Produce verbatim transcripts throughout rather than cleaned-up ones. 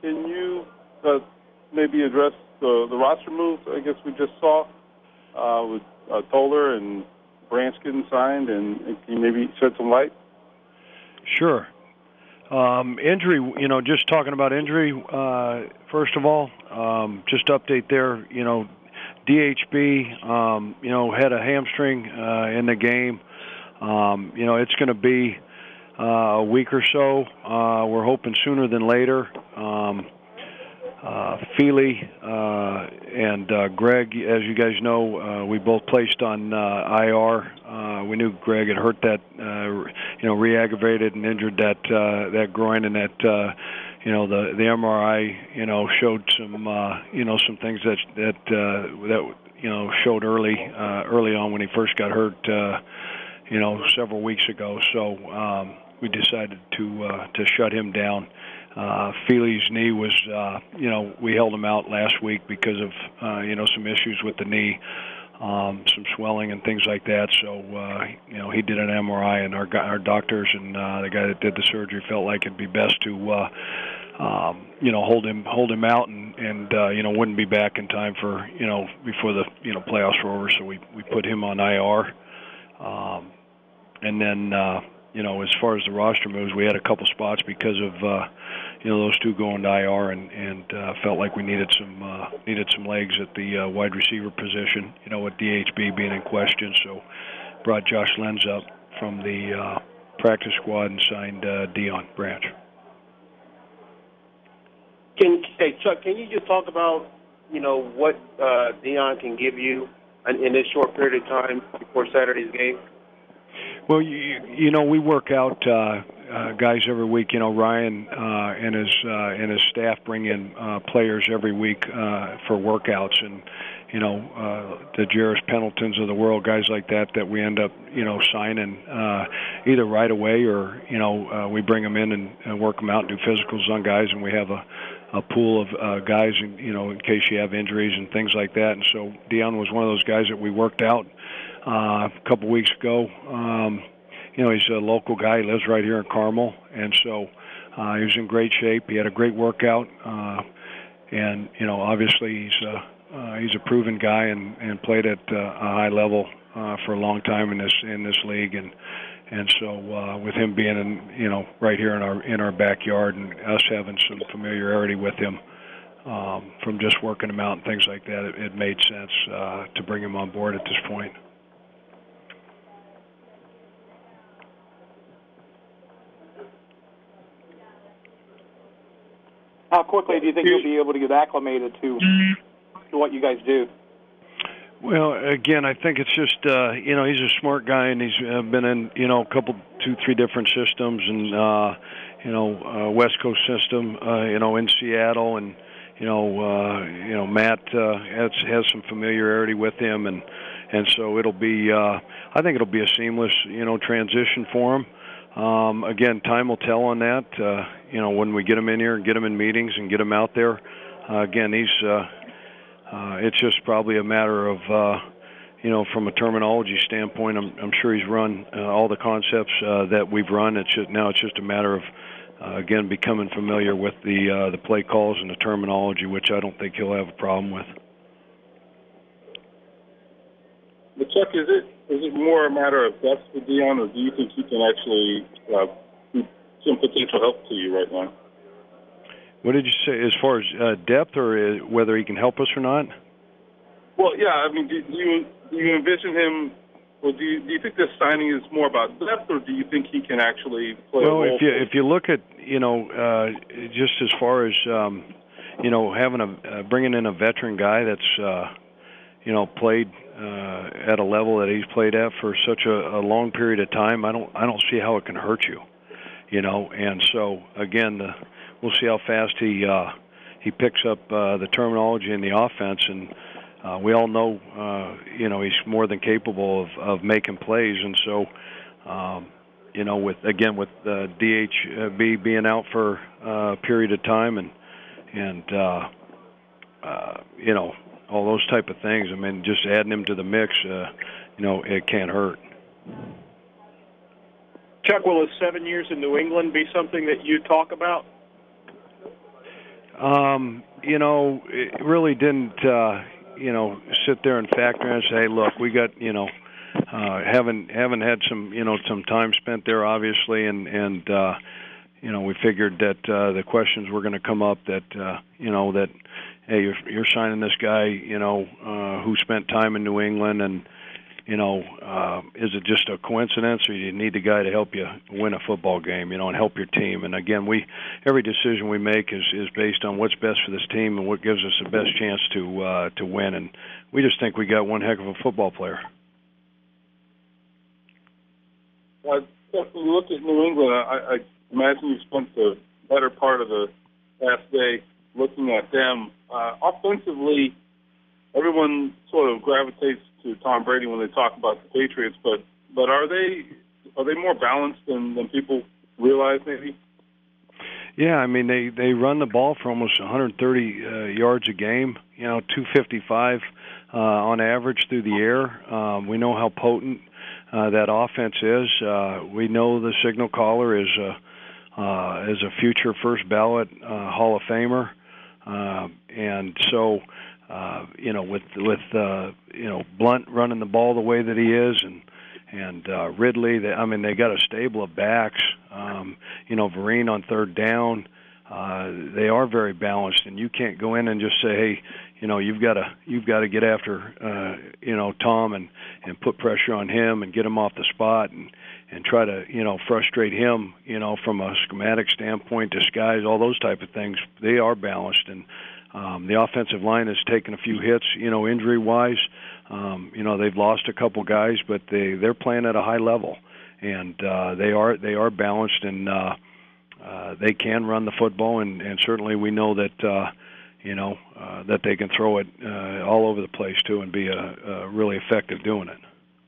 can you uh, maybe address the, the roster moves I guess we just saw uh, with uh, Toller and Branch getting signed, and, and can you maybe shed some light? Sure. Um, injury, you know, just talking about injury, uh, first of all, um, just update there, you know, D H B, um, you know, had a hamstring uh, in the game. Um, you know, it's going to be uh, a week or so. Uh, we're hoping sooner than later. Um, uh, Feely uh, and uh, Greg, as you guys know, uh, we both placed on uh, I R. Uh, we knew Greg had hurt that, uh, you know, re-aggravated and injured that uh, that groin, and that, uh, you know, the the M R I, you know, showed some, uh, you know, some things that that uh, that you know showed early uh, early on when he first got hurt, uh, you know, several weeks ago. So um, we decided to uh, to shut him down. Uh, Feely's knee was, uh, you know, we held him out last week because of, uh, you know, some issues with the knee, um, some swelling and things like that. So, uh, you know, he did an M R I, and our our doctors and uh, the guy that did the surgery felt like it'd be best to, uh, um, you know, hold him hold him out, and and uh, you know, wouldn't be back in time for, you know, before the you know playoffs were over. So we we put him on I R, um, and then. Uh, You know, as far as the roster moves, we had a couple spots because of, uh, you know, those two going to I R, and and uh, felt like we needed some uh, needed some legs at the uh, wide receiver position. You know, with D H B being in question, so brought Josh Lenz up from the uh, practice squad and signed uh, Dion Branch. Can hey Chuck, can you just talk about, you know, what uh, Dion can give you in, in this short period of time before Saturday's game? Well, you, you know, we work out uh, uh, guys every week. You know, Ryan uh, and his uh, and his staff bring in uh, players every week uh, for workouts, and you know, uh, the Jarris Pendletons of the world, guys like that, that we end up, you know, signing uh, either right away or, you know, uh, we bring them in and, and work them out and do physicals on guys, and we have a, a pool of uh, guys, in, you know, in case you have injuries and things like that. And so Dion was one of those guys that we worked out Uh, a couple weeks ago. Um, you know, he's a local guy. He lives right here in Carmel, and so uh, he was in great shape. He had a great workout, uh, and you know, obviously he's a uh, he's a proven guy and, and played at uh, a high level uh, for a long time in this in this league, and and so uh, with him being in, you know, right here in our in our backyard, and us having some familiarity with him. Um, from just working him out and things like that, it, it made sense uh, to bring him on board at this point. How quickly do you think you'll be able to get acclimated to, to what you guys do? Well, again, I think it's just, uh, you know, he's a smart guy, and he's uh, been in, you know, a couple, two, three different systems, and, uh, you know, uh, West Coast system, uh, you know, in Seattle, and, you know, uh, you know, Matt uh, has, has some familiarity with him, and, and so it'll be, uh, I think it'll be a seamless, you know, transition for him. Um, again, time will tell on that. Uh, you know, when we get him in here and get him in meetings and get him out there, uh, again, he's, uh, uh, it's just probably a matter of, uh, you know, from a terminology standpoint, I'm, I'm sure he's run uh, all the concepts uh, that we've run. It's just, now it's just a matter of, uh, again, becoming familiar with the uh, the play calls and the terminology, which I don't think he'll have a problem with. But Chuck, is it is it more a matter of depth for Dion, or do you think he can actually uh, be some potential help to you right now? What did you say, as far as uh, depth, or uh, whether he can help us or not? Well, yeah, I mean, do, do you do you envision him, or do you, do you think this signing is more about depth, or do you think he can actually play well, a role? if you if you look at, you know, uh, just as far as um, you know, having a uh, bringing in a veteran guy that's uh, you know played uh, at a level that he's played at for such a, a long period of time, I don't I don't see how it can hurt you, you know. And so again, the, we'll see how fast he uh, he picks up uh, the terminology in the offense, and uh, we all know uh, you know he's more than capable of, of making plays, and so um, you know with again with uh, D H B being out for uh, a period of time, and and uh, uh, you know. all those type of things. I mean, just adding him to the mix, uh, you know, it can't hurt. Chuck, will his seven years in New England be something that you talk about? Um, you know, it really didn't, uh, you know, sit there and factor in and say, hey, look, we got, you know, uh, haven't haven't had some, you know, some time spent there, obviously, and and uh, you know, we figured that uh, the questions were going to come up that, uh, you know, that, hey, you're, you're signing this guy, you know, uh, who spent time in New England, and, you know, uh, is it just a coincidence, or you need the guy to help you win a football game, you know, and help your team? And again, we every decision we make is, is based on what's best for this team and what gives us the best chance to uh, to win. And we just think we got one heck of a football player. Uh, when you look at New England, I, I imagine you spent the better part of the last day looking at them. Uh, offensively, everyone sort of gravitates to Tom Brady when they talk about the Patriots, but but are they are they more balanced than, than people realize maybe? Yeah, I mean they, they run the ball for almost one hundred thirty uh, yards a game. You know, two fifty-five uh, on average through the air. Um, we know how potent uh, that offense is. Uh, we know the signal caller is a uh, is a future first ballot uh, Hall of Famer, uh, and so. Uh, you know, with with uh, you know Blunt running the ball the way that he is, and and uh, Ridley. They, I mean, they got a stable of backs. Um, you know, Vereen on third down. Uh, they are very balanced, and you can't go in and just say, hey, you know, you've got to you've got to get after uh, you know Tom and and put pressure on him and get him off the spot and and try to you know frustrate him. You know, from a schematic standpoint, disguise, all those type of things. They are balanced and. Um, the offensive line has taken a few hits, you know, injury-wise. Um, you know, they've lost a couple guys, but they they're playing at a high level, and uh, they are they are balanced, and uh, uh, they can run the football, and, and certainly we know that uh, you know uh, that they can throw it uh, all over the place too, and be a, a really effective doing it.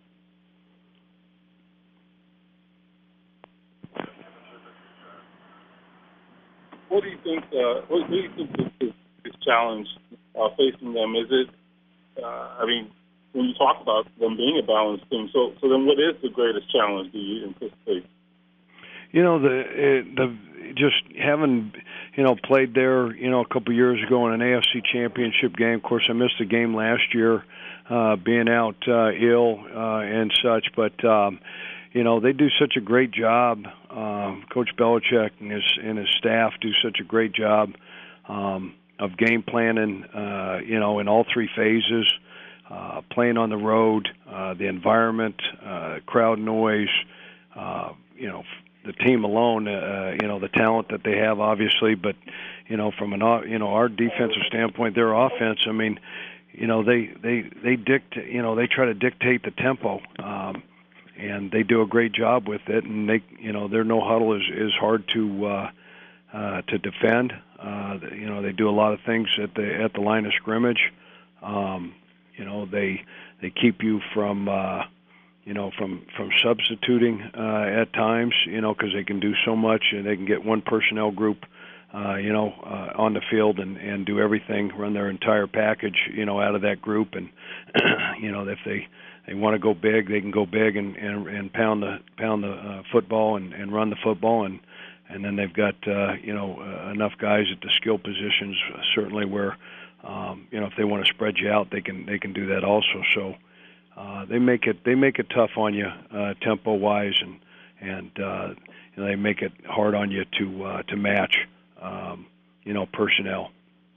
What do you think? Uh, what do you think is this challenge uh, facing them? Is it? Uh, I mean, when you talk about them being a balanced team, so so then what is the greatest challenge do you anticipate? You know, the uh, the just having you know played there, you know, a couple of years ago in an A F C Championship game. Of course, I missed the game last year, uh, being out uh, ill uh, and such. But um, you know, they do such a great job. Um, Coach Belichick and his and his staff do such a great job um, of game planning. Uh, you know, in all three phases, uh, playing on the road, uh, the environment, uh, crowd noise. Uh, you know, the team alone. Uh, you know, the talent that they have, obviously, but you know, from an you know our defensive standpoint, their offense. I mean, you know, they they they dictate. You know, they try to dictate the tempo. Um, And they do a great job with it, and they, you know, their no huddle is is hard to uh, uh, to defend. Uh, you know, they do a lot of things at the at the line of scrimmage. Um, you know, they they keep you from uh, you know from from substituting uh, at times. You know, because they can do so much, and they can get one personnel group, uh, you know, uh, on the field and and do everything, run their entire package, you know, out of that group, and you know, if they They want to go big, they can go big and, and, and pound the pound the uh, football and, and run the football, and and then they've got uh, you know uh, enough guys at the skill positions uh, certainly where um, you know if they want to spread you out, they can they can do that also. So uh, they make it they make it tough on you uh, tempo wise, and and uh, you know, they make it hard on you to uh, to match um, you know personnel.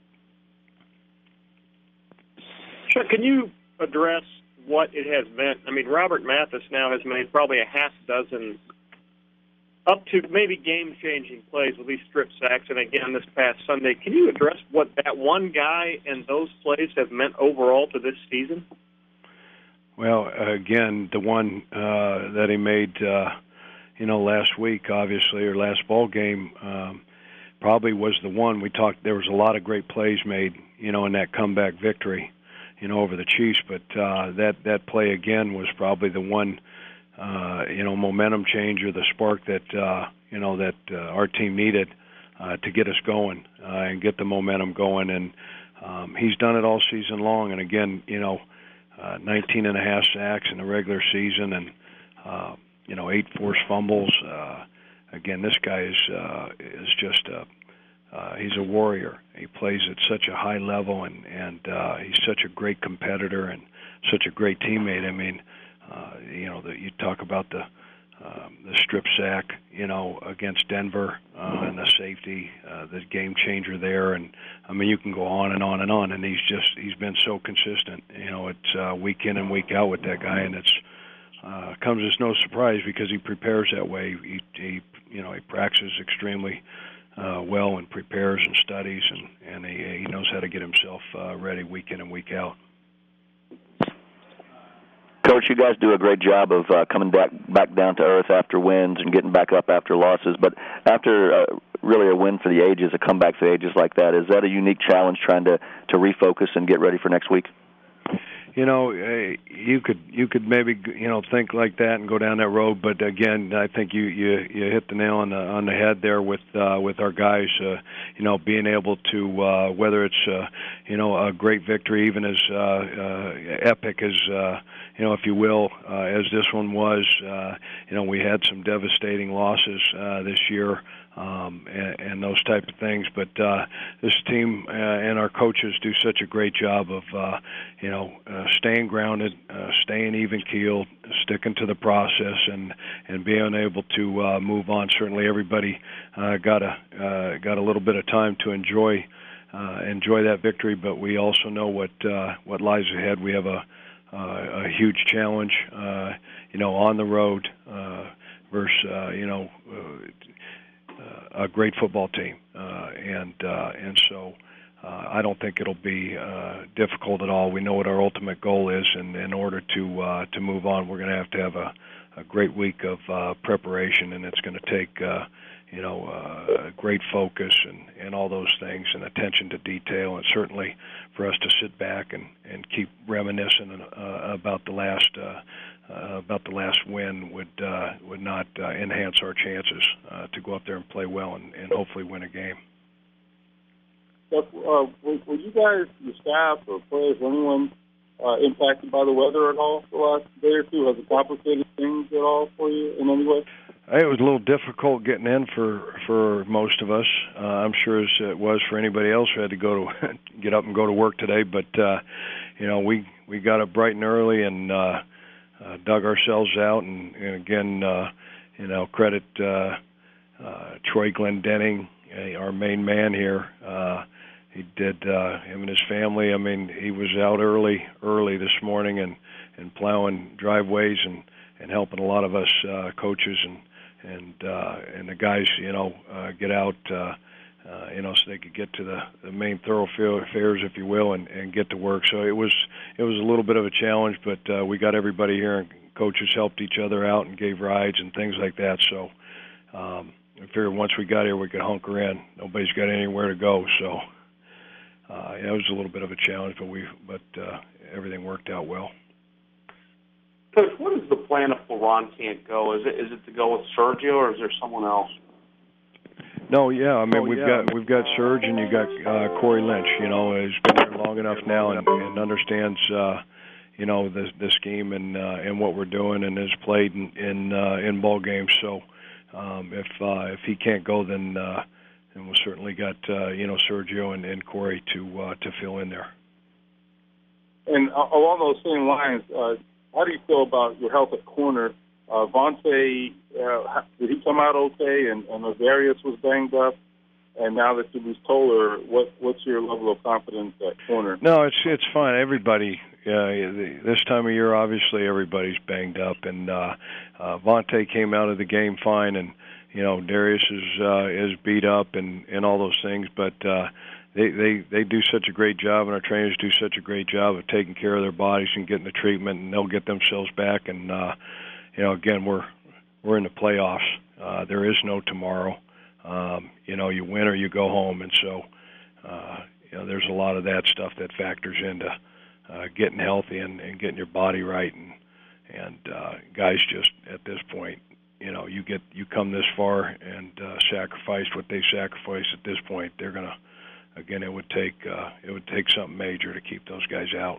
Sure. Can you address what it has meant? I mean, Robert Mathis now has made probably a half dozen up to maybe game-changing plays with these strip sacks, and again this past Sunday. Can you address what that one guy and those plays have meant overall to this season? Well, again, the one uh, that he made, uh, you know, last week, obviously, or last ball game, um, probably was the one we talked. There was a lot of great plays made, you know, in that comeback victory, you know, over the Chiefs. But uh, that that play again was probably the one, uh, you know, momentum changer, the spark that uh, you know that uh, our team needed uh, to get us going uh, and get the momentum going. And um, he's done it all season long. And again, you know, uh, nineteen and a half sacks in the regular season, and uh, you know, eight forced fumbles. Uh, again, this guy is uh, is just a uh, he's a warrior. He plays at such a high level, and and uh, he's such a great competitor and such a great teammate. I mean, uh, you know, the, you talk about the um, the strip sack, you know, against Denver uh, and the safety, uh, the game changer there, and I mean, you can go on and on and on. And he's just he's been so consistent. You know, it's uh, week in and week out with that guy, and it's uh, comes as no surprise because he prepares that way. He, he you know, he practices extremely uh, well and prepares and studies, and and he, he knows how to get himself uh, ready week in and week out. Coach, you guys do a great job of uh, coming back back down to earth after wins and getting back up after losses. But after uh, really a win for the ages, a comeback for the ages like that, is that a unique challenge trying to, to refocus and get ready for next week? You know, uh, you could you could maybe you know think like that and go down that road, but again, I think you you, you hit the nail on the on the head there with uh, with our guys. Uh, you know, being able to uh, whether it's uh, you know a great victory, even as uh, uh, epic as uh, you know, if you will, uh, as this one was. Uh, you know, we had some devastating losses uh, this year. Um, and, and those type of things, but uh, this team uh, and our coaches do such a great job of, uh, you know, uh, staying grounded, uh, staying even keeled, sticking to the process, and and being able to uh, move on. Certainly, everybody uh, got a uh, got a little bit of time to enjoy uh, enjoy that victory, but we also know what uh, what lies ahead. We have a uh, a huge challenge, uh, you know, on the road uh, versus uh, you know. Uh, Uh, a great football team, uh, and uh, and so uh, I don't think it'll be uh, difficult at all. We know what our ultimate goal is, and in order to uh, to move on, we're going to have to have a, a great week of uh, preparation, and it's going to take uh, you know uh, great focus and, and all those things, and attention to detail, and certainly for us to sit back and, and keep reminiscing uh, about the last. Uh, Uh, about the last win would uh, would not uh, enhance our chances uh, to go up there and play well and, and hopefully win a game. But, uh, were, were you guys, your staff or players, or anyone uh, impacted by the weather at all the last day or two? Has it complicated things at all for you in any way? It was a little difficult getting in for for most of us. Uh, I'm sure as it was for anybody else who had to go to get up and go to work today. But uh, you know, we we got up bright and early and. Uh, Uh, dug ourselves out, and, and again, uh, you know, credit uh, uh, Troy Glendenning, uh, our main man here. Uh, he did uh, him and his family. I mean, he was out early, early this morning, and, and plowing driveways and, and helping a lot of us uh, coaches and and uh, and the guys, you know, uh, get out. Uh, Uh, you know, so they could get to the, the main thoroughfares, if you will, and, and get to work. So it was it was a little bit of a challenge, but uh, we got everybody here, and coaches helped each other out and gave rides and things like that. So um, I figured once we got here, we could hunker in. Nobody's got anywhere to go, so uh, yeah, it was a little bit of a challenge, but we but uh, everything worked out well. Coach, what is the plan if LeBron can't go? Is it is it to go with Sergio, or is there someone else? No, yeah, I mean oh, we've yeah. got we've got Serge and you got uh, Corey Lynch. You know, who's been here long enough now and, and understands uh, you know the the scheme and uh, and what we're doing, and has played in in, uh, in ball games. So um, if uh, if he can't go, then uh, then we've certainly got uh, you know Sergio and, and Corey to uh, to fill in there. And uh, along those same lines, uh, how do you feel about your health at corner? Uh, Vontae, uh, did he come out okay? And, and Azarius was banged up. And now that you lose Toller, what, what's your level of confidence at corner? No, it's it's fine. Everybody, uh, this time of year, obviously everybody's banged up. And uh, uh, Vontae came out of the game fine, and you know Darius is uh, is beat up and, and all those things. But uh, they, they they do such a great job, and our trainers do such a great job of taking care of their bodies and getting the treatment, and they'll get themselves back. And uh, you know, again, we're we're in the playoffs. Uh, there is no tomorrow. Um, you know, you win or you go home, and so uh, you know, there's a lot of that stuff that factors into uh, getting healthy and, and getting your body right. And and uh, guys, just at this point, you know, you get you come this far and uh, sacrificed what they sacrificed at this point. They're gonna, again, it would take uh, it would take something major to keep those guys out.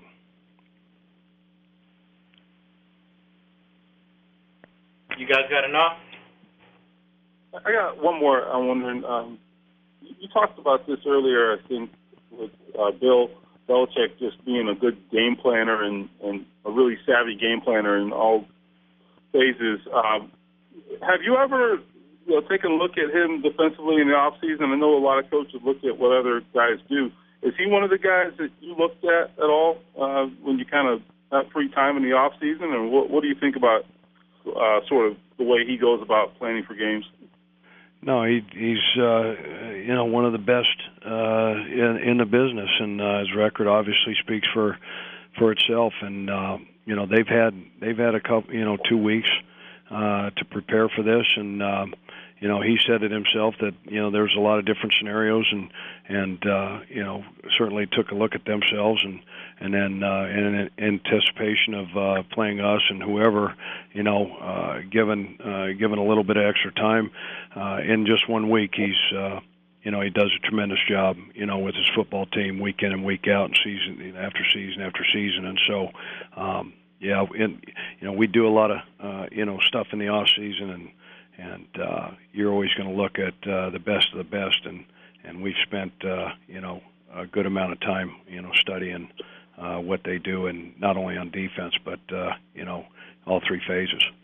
You guys got enough? I got one more. I'm wondering, um, you talked about this earlier, I think, with uh, Bill Belichick just being a good game planner and, and a really savvy game planner in all phases. Um, have you ever you know, taken a look at him defensively in the offseason? I know a lot of coaches look at what other guys do. Is he one of the guys that you looked at at all uh, when you kind of have free time in the offseason? Or what, what do you think about uh, sort of the way he goes about planning for games? No, he, he's uh, you know one of the best uh, in, in the business, and uh, his record obviously speaks for for itself. And uh, you know they've had they've had a couple you know two weeks uh, to prepare for this, and uh, you know he said it himself that you know there's a lot of different scenarios, and and uh, you know certainly took a look at themselves, and and then uh, in anticipation of uh, playing us and whoever, you know, uh, given uh, given a little bit of extra time uh, in just one week, he's uh, you know he does a tremendous job, you know, with his football team week in and week out, and season after season after season, and so um, yeah, and you know we do a lot of uh, you know stuff in the off season, and and uh, you're always going to look at uh, the best of the best, and and we've spent uh, you know a good amount of time you know studying uh, what they do, and not only on defense, but uh, you know all three phases.